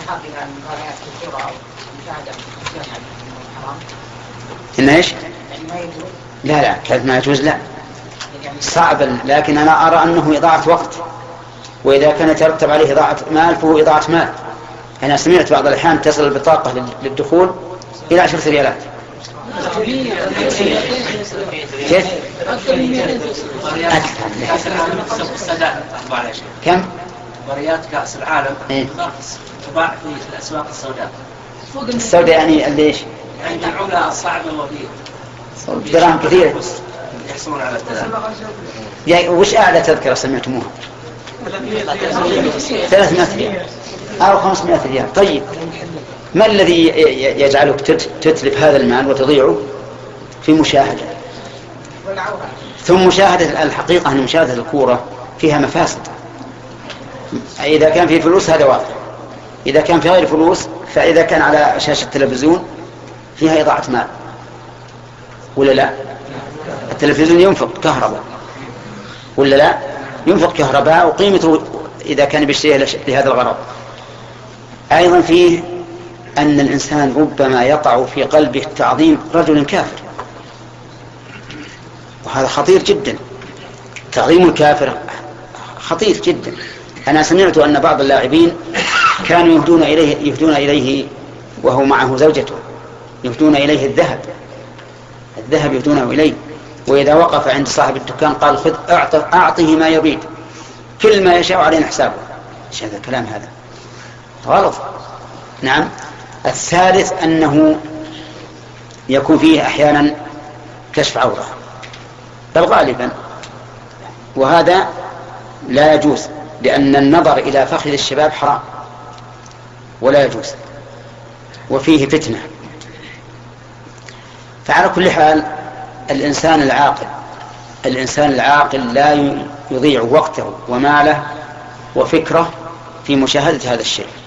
إن إيش؟ لا كانت ما يجوز، لا صعب، لكن أنا أرى أنه إضاعة وقت، وإذا كان يترتب عليه إضاعة مال فهو إضاعة مال. أنا سمعت بعض الأحيان تصل البطاقة للدخول إلى 10 ريالات. كيف؟ كم؟ مباريات كأس العالم تباع في الأسواق السوداء يعني ليش؟ يعني العملة الصعبة دراهم كثيرة يحصلون على التذكرة. يعني وش أعلى تذكرة سمعتموها؟ 300 ريال أو 500 ريال. طيب ما الذي يجعلك تتلف هذا المال وتضيعه في مشاهدة؟ ثم مشاهدة الحقيقة أن مشاهدة الكورة فيها مفاسد. إذا كان في فلوس هذا واضح، إذا كان في غير فلوس، فإذا كان على شاشة التلفزيون فيها إضاعة مال ولا لا؟ التلفزيون ينفق كهرباء ولا لا؟ ينفق كهرباء وقيمته إذا كان بيشتريها لهذا الغرض. أيضا فيه أن الإنسان ربما يقع في قلبه تعظيم رجل كافر، وهذا خطير جدا. تعظيم الكافر خطير جدا. أنا سمعت أن بعض اللاعبين كانوا يهدون إليه وهو معه زوجته، يهدون إليه الذهب يهدونه إليه، وإذا وقف عند صاحب الدكان قال خذ أعطه ما يريد، كل ما يشاء علينا حسابه. ايش هذا الكلام؟ هذا غلط. نعم. الثالث أنه يكون فيه أحيانا كشف عورة، بل غالبا، وهذا لا يجوز، لأن النظر إلى فخذ الشباب حرام ولا يجوز، وفيه فتنة. فعلى كل حال الإنسان العاقل لا يضيع وقته وماله وفكره في مشاهدة هذا الشيء.